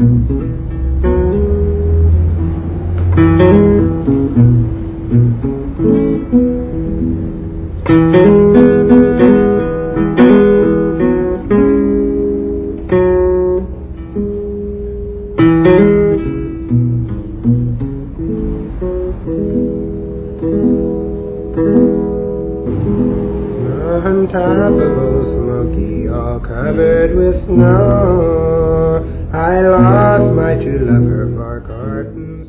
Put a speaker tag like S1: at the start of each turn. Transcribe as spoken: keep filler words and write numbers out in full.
S1: On top of Old Smoky, all covered with snow, I lost my true lover, Far Carton.